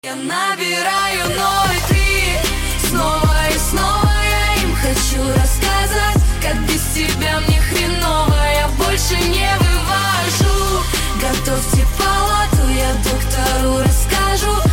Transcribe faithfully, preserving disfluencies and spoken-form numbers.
Я набираю ноль три, снова и снова я им хочу рассказать, как без тебя мне хреново, я больше не вывожу. Готовьте палату, я доктору расскажу.